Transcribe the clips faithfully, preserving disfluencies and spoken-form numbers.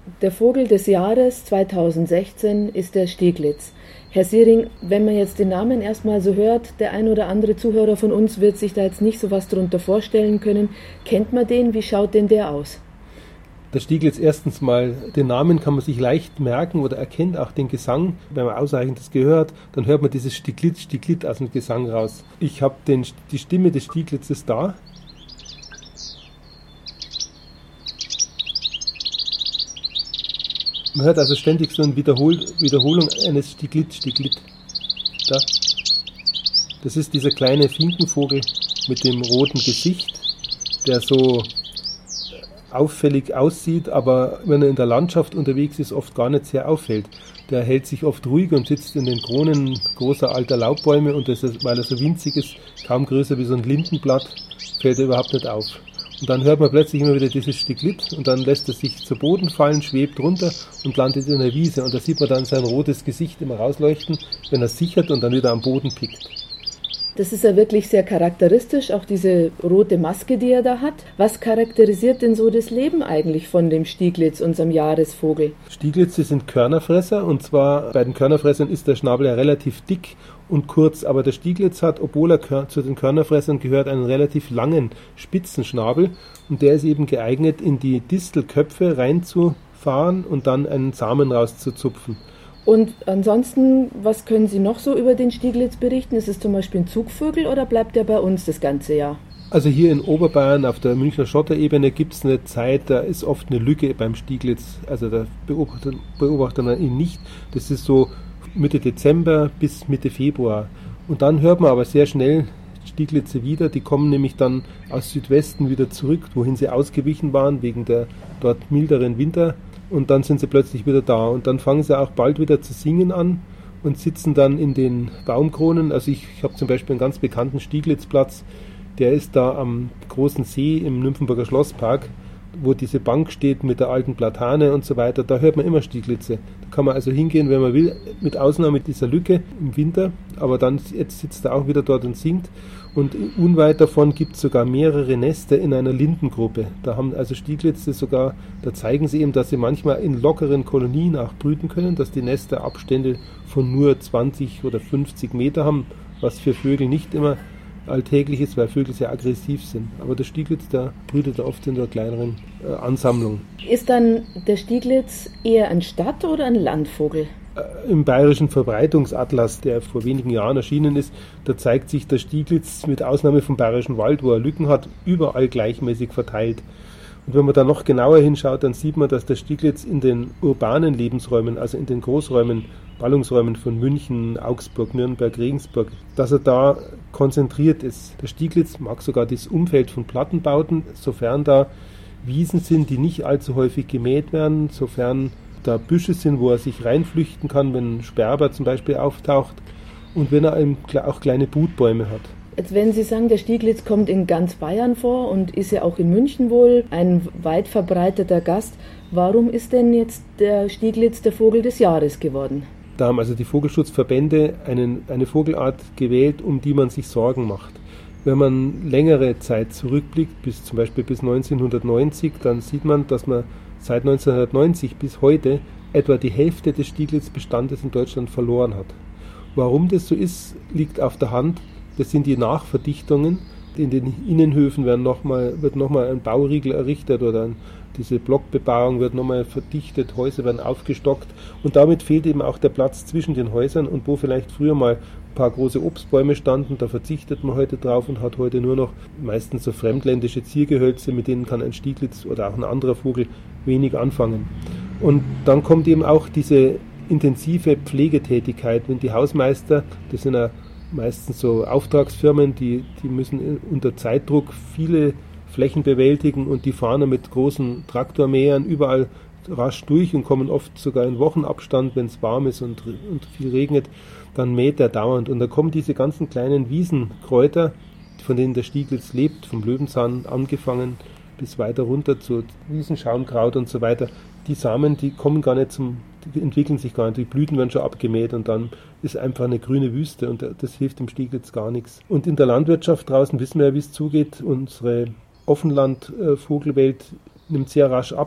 Der Vogel des Jahres zweitausendsechzehn ist der Stieglitz. Herr Siering, wenn man jetzt den Namen erstmal so hört, der ein oder andere Zuhörer von uns wird sich da jetzt nicht so was drunter vorstellen können. Kennt man den? Wie schaut denn der aus? Der Stieglitz, erstens mal, den Namen kann man sich leicht merken oder erkennt auch den Gesang. Wenn man ausreichend das gehört, dann hört man dieses Stieglitz, Stieglitz aus dem Gesang raus. Ich habe die Stimme des Stieglitzes da. Man hört also ständig so eine Wiederhol- Wiederholung eines Stieglitz, Stieglitz. Da. Das ist dieser kleine Finkenvogel mit dem roten Gesicht, der so auffällig aussieht, aber wenn er in der Landschaft unterwegs ist, oft gar nicht sehr auffällt. Der hält sich oft ruhig und sitzt in den Kronen großer alter Laubbäume und das ist, weil er so winzig ist, kaum größer wie so ein Lindenblatt, fällt er überhaupt nicht auf. Und dann hört man plötzlich immer wieder dieses Stieglitz und dann lässt er sich zu Boden fallen, schwebt runter und landet in der Wiese. Und da sieht man dann sein rotes Gesicht immer rausleuchten, wenn er sichert und dann wieder am Boden pickt. Das ist ja wirklich sehr charakteristisch, auch diese rote Maske, die er da hat. Was charakterisiert denn so das Leben eigentlich von dem Stieglitz, unserem Jahresvogel? Stieglitze sind Körnerfresser und zwar bei den Körnerfressern ist der Schnabel ja relativ dick und kurz, aber der Stieglitz hat, obwohl er zu den Körnerfressern gehört, einen relativ langen, spitzen Schnabel und der ist eben geeignet, in die Distelköpfe reinzufahren und dann einen Samen rauszuzupfen. Und ansonsten, was können Sie noch so über den Stieglitz berichten? Ist es zum Beispiel ein Zugvogel oder bleibt er bei uns das ganze Jahr? Also hier in Oberbayern auf der Münchner Schotterebene gibt es eine Zeit, da ist oft eine Lücke beim Stieglitz. Also da beobachtet, beobachtet man ihn nicht. Das ist so Mitte Dezember bis Mitte Februar. Und dann hört man aber sehr schnell Stieglitze wieder. Die kommen nämlich dann aus Südwesten wieder zurück, wohin sie ausgewichen waren, wegen der dort milderen Winter. Und dann sind sie plötzlich wieder da und dann fangen sie auch bald wieder zu singen an und sitzen dann in den Baumkronen. Also ich, ich habe zum Beispiel einen ganz bekannten Stieglitzplatz, der ist da am großen See im Nymphenburger Schlosspark, wo diese Bank steht mit der alten Platane und so weiter. Da hört man immer Stieglitze. Da kann man also hingehen, wenn man will, mit Ausnahme dieser Lücke im Winter, aber dann jetzt sitzt er auch wieder dort und singt. Und unweit davon gibt es sogar mehrere Nester in einer Lindengruppe. Da haben also Stieglitze sogar, da zeigen sie eben, dass sie manchmal in lockeren Kolonien auch brüten können, dass die Nester Abstände von nur zwanzig oder fünfzig Meter haben, was für Vögel nicht immer alltäglich ist, weil Vögel sehr aggressiv sind. Aber der Stieglitz, der brütet oft in der kleineren äh, Ansammlung. Ist dann der Stieglitz eher ein Stadt- oder ein Landvogel? Im Bayerischen Verbreitungsatlas, der vor wenigen Jahren erschienen ist, da zeigt sich der Stieglitz mit Ausnahme vom Bayerischen Wald, wo er Lücken hat, überall gleichmäßig verteilt. Und wenn man da noch genauer hinschaut, dann sieht man, dass der Stieglitz in den urbanen Lebensräumen, also in den Großräumen, Ballungsräumen von München, Augsburg, Nürnberg, Regensburg, dass er da konzentriert ist. Der Stieglitz mag sogar das Umfeld von Plattenbauten, sofern da Wiesen sind, die nicht allzu häufig gemäht werden, sofern da Büsche sind, wo er sich reinflüchten kann, wenn ein Sperber zum Beispiel auftaucht und wenn er eben auch kleine Brutbäume hat. Jetzt, wenn Sie sagen, der Stieglitz kommt in ganz Bayern vor und ist ja auch in München wohl ein weit verbreiteter Gast, warum ist denn jetzt der Stieglitz der Vogel des Jahres geworden? Da haben also die Vogelschutzverbände einen, eine Vogelart gewählt, um die man sich Sorgen macht. Wenn man längere Zeit zurückblickt, bis zum Beispiel bis neunzehnhundertneunzig, dann sieht man, dass man seit neunzehnhundertneunzig bis heute etwa die Hälfte des Stieglitzbestandes in Deutschland verloren hat. Warum das so ist, liegt auf der Hand. Das sind die Nachverdichtungen. In den Innenhöfen werden noch mal, wird nochmal ein Bauriegel errichtet oder ein, diese Blockbebauung wird nochmal verdichtet, Häuser werden aufgestockt und damit fehlt eben auch der Platz zwischen den Häusern und wo vielleicht früher mal ein paar große Obstbäume standen, da verzichtet man heute drauf und hat heute nur noch meistens so fremdländische Ziergehölze, mit denen kann ein Stieglitz oder auch ein anderer Vogel wenig anfangen. Und dann kommt eben auch diese intensive Pflegetätigkeit, wenn die Hausmeister, das sind ja meistens so Auftragsfirmen, die, die müssen unter Zeitdruck viele Flächen bewältigen und die fahren dann mit großen Traktormähern überall rasch durch und kommen oft sogar in Wochenabstand, wenn es warm ist und, und viel regnet, dann mäht er dauernd. Und da kommen diese ganzen kleinen Wiesenkräuter, von denen der Stieglitz lebt, vom Löwenzahn angefangen bis weiter runter zu Wiesenschaumkraut und so weiter. Die Samen, die kommen gar nicht zum, die entwickeln sich gar nicht, die Blüten werden schon abgemäht und dann ist einfach eine grüne Wüste und das hilft dem Stieglitz gar nichts. Und in der Landwirtschaft draußen wissen wir ja, wie es zugeht. Unsere Offenland-Vogelwelt nimmt sehr rasch ab.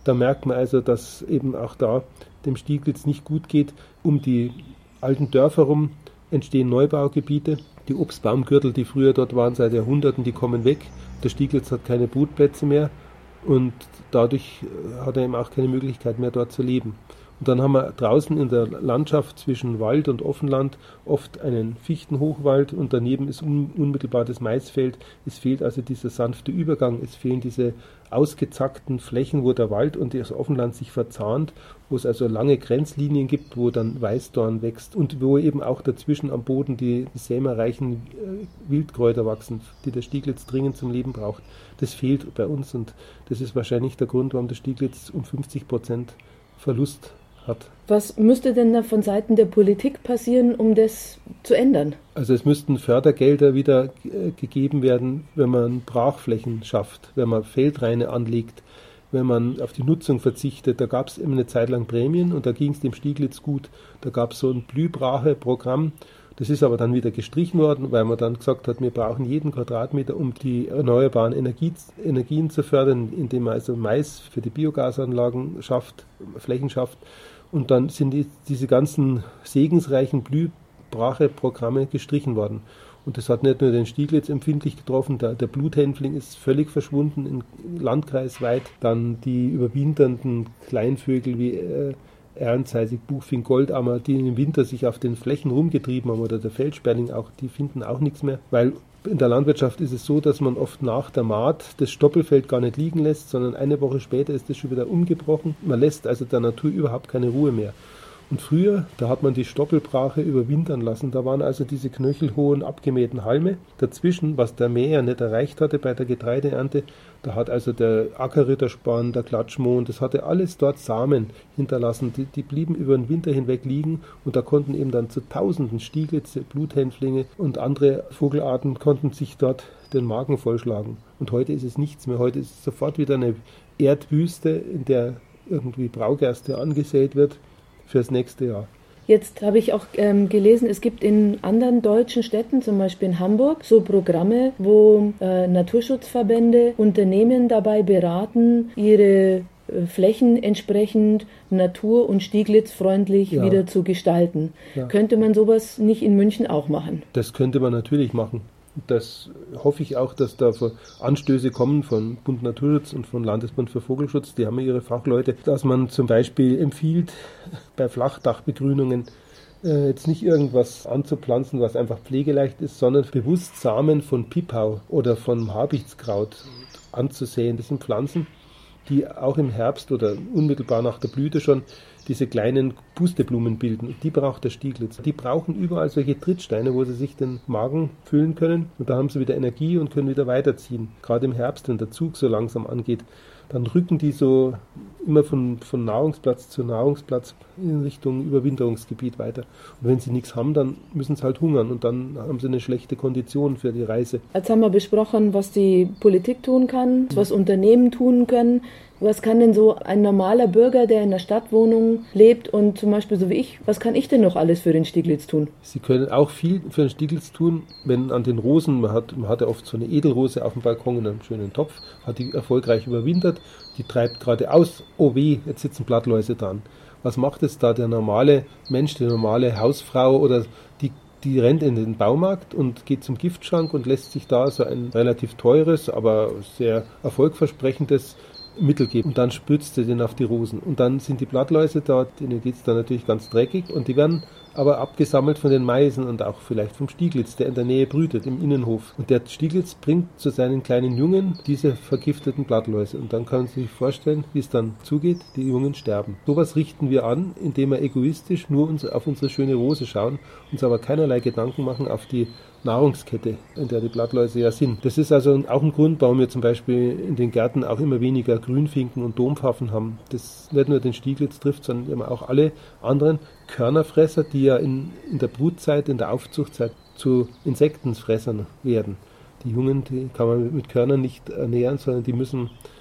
Da merkt man also, dass eben auch da dem Stieglitz nicht gut geht. Um die alten Dörfer rum entstehen Neubaugebiete. Die Obstbaumgürtel, die früher dort waren seit Jahrhunderten, die kommen weg. Der Stieglitz hat keine Brutplätze mehr und dadurch hat er eben auch keine Möglichkeit mehr, dort zu leben. Und dann haben wir draußen in der Landschaft zwischen Wald und Offenland oft einen Fichtenhochwald und daneben ist un- unmittelbar das Maisfeld. Es fehlt also dieser sanfte Übergang, es fehlen diese ausgezackten Flächen, wo der Wald und das Offenland sich verzahnt, wo es also lange Grenzlinien gibt, wo dann Weißdorn wächst und wo eben auch dazwischen am Boden die, die sämerreichen äh, Wildkräuter wachsen, die der Stieglitz dringend zum Leben braucht. Das fehlt bei uns und das ist wahrscheinlich der Grund, warum der Stieglitz um fünfzig Prozent Verlust hat. Was müsste denn da von Seiten der Politik passieren, um das zu ändern? Also es müssten Fördergelder wieder äh, gegeben werden, wenn man Brachflächen schafft, wenn man Feldraine anlegt, wenn man auf die Nutzung verzichtet. Da gab es immer eine Zeit lang Prämien und da ging es dem Stieglitz gut. Da gab es so ein Blühbrache-Programm. Das ist aber dann wieder gestrichen worden, weil man dann gesagt hat, wir brauchen jeden Quadratmeter, um die erneuerbaren Energie, Energien zu fördern, indem man also Mais für die Biogasanlagen schafft, Flächen schafft. Und dann sind die, diese ganzen segensreichen Blühbrache-Programme gestrichen worden. Und das hat nicht nur den Stieglitz empfindlich getroffen, der, der Bluthänfling ist völlig verschwunden, im Landkreis weit. Dann die überwinternden Kleinvögel wie äh, Ehrenzeisig, Buchfink, Goldammer, die im Winter sich auf den Flächen rumgetrieben haben, oder der Feldsperling auch, die finden auch nichts mehr, weil in der Landwirtschaft ist es so, dass man oft nach der Maat das Stoppelfeld gar nicht liegen lässt, sondern eine Woche später ist das schon wieder umgebrochen. Man lässt also der Natur überhaupt keine Ruhe mehr. Und früher, da hat man die Stoppelbrache überwintern lassen. Da waren also diese knöchelhohen, abgemähten Halme. Dazwischen, was der Mäher nicht erreicht hatte bei der Getreideernte, da hat also der Ackerritterspan, der Klatschmohn, das hatte alles dort Samen hinterlassen. Die, die blieben über den Winter hinweg liegen und da konnten eben dann zu Tausenden Stieglitze, Bluthänflinge und andere Vogelarten konnten sich dort den Magen vollschlagen. Und heute ist es nichts mehr. Heute ist es sofort wieder eine Erdwüste, in der irgendwie Braugerste angesät wird fürs nächste Jahr. Jetzt habe ich auch ähm, gelesen, es gibt in anderen deutschen Städten, zum Beispiel in Hamburg, so Programme, wo äh, Naturschutzverbände Unternehmen dabei beraten, ihre äh, Flächen entsprechend natur- und stieglitzfreundlich ja. wieder zu gestalten. Ja. Könnte man sowas nicht in München auch machen? Das könnte man natürlich machen. Das hoffe ich auch, dass da Anstöße kommen von Bund Naturschutz und von Landesbund für Vogelschutz. Die haben ja ihre Fachleute, dass man zum Beispiel empfiehlt, bei Flachdachbegrünungen äh, jetzt nicht irgendwas anzupflanzen, was einfach pflegeleicht ist, sondern bewusst Samen von Pipau oder von Habichtskraut anzusehen. Das sind Pflanzen, die auch im Herbst oder unmittelbar nach der Blüte schon diese kleinen Pusteblumen bilden. Die braucht der Stieglitz. Die brauchen überall solche Trittsteine, wo sie sich den Magen füllen können. Und da haben sie wieder Energie und können wieder weiterziehen. Gerade im Herbst, wenn der Zug so langsam angeht, dann rücken die so immer von, von Nahrungsplatz zu Nahrungsplatz in Richtung Überwinterungsgebiet weiter. Und wenn sie nichts haben, dann müssen sie halt hungern und dann haben sie eine schlechte Kondition für die Reise. Jetzt haben wir besprochen, was die Politik tun kann, was Unternehmen tun können. Was kann denn so ein normaler Bürger, der in einer Stadtwohnung lebt und zum Beispiel so wie ich, was kann ich denn noch alles für den Stieglitz tun? Sie können auch viel für den Stieglitz tun, wenn an den Rosen, man hat, man hat ja oft so eine Edelrose auf dem Balkon in einem schönen Topf, hat die erfolgreich überwintert, die treibt gerade aus, oh weh, jetzt sitzen Blattläuse dran. Was macht jetzt da der normale Mensch, die normale Hausfrau oder die Die rennt in den Baumarkt und geht zum Giftschrank und lässt sich da so ein relativ teures, aber sehr erfolgversprechendes Mittel geben. Und dann spritzt sie den auf die Rosen. Und dann sind die Blattläuse da, denen geht es dann natürlich ganz dreckig und die werden aber abgesammelt von den Meisen und auch vielleicht vom Stieglitz, der in der Nähe brütet, im Innenhof. Und der Stieglitz bringt zu seinen kleinen Jungen diese vergifteten Blattläuse. Und dann kann man sich vorstellen, wie es dann zugeht, die Jungen sterben. Sowas richten wir an, indem wir egoistisch nur auf unsere schöne Rose schauen, uns aber keinerlei Gedanken machen auf die Nahrungskette, in der die Blattläuse ja sind. Das ist also auch ein Grund, warum wir zum Beispiel in den Gärten auch immer weniger Grünfinken und Dompfaffen haben. Das nicht nur den Stieglitz trifft, sondern immer auch alle anderen Körnerfresser, die ja in, in der Brutzeit, in der Aufzuchtzeit zu Insektenfressern werden. Die Jungen, die kann man mit Körnern nicht ernähren, sondern die müssen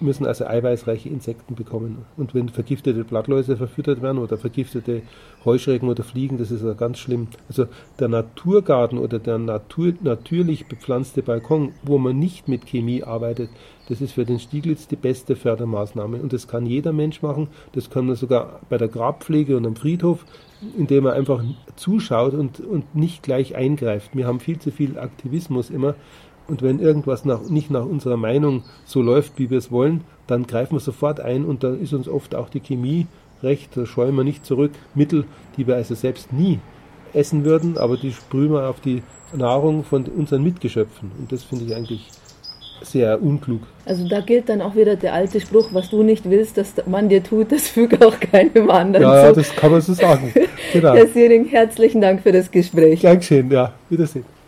müssen also eiweißreiche Insekten bekommen. Und wenn vergiftete Blattläuse verfüttert werden oder vergiftete Heuschrecken oder Fliegen, das ist ja ganz schlimm. Also der Naturgarten oder der Natur, natürlich bepflanzte Balkon, wo man nicht mit Chemie arbeitet, das ist für den Stieglitz die beste Fördermaßnahme. Und das kann jeder Mensch machen, das kann man sogar bei der Grabpflege und am Friedhof, indem er einfach zuschaut und, und nicht gleich eingreift. Wir haben viel zu viel Aktivismus immer. Und wenn irgendwas nach, nicht nach unserer Meinung so läuft, wie wir es wollen, dann greifen wir sofort ein und dann ist uns oft auch die Chemie recht, da scheuen wir nicht zurück. Mittel, die wir also selbst nie essen würden, aber die sprühen wir auf die Nahrung von unseren Mitgeschöpfen. Und das finde ich eigentlich sehr unklug. Also da gilt dann auch wieder der alte Spruch, was du nicht willst, dass man dir tut, das füge auch keinem anderen ja, zu. Ja, das kann man so sagen. Genau. Herr Siering, herzlichen Dank für das Gespräch. Dankeschön, ja, Wiedersehen.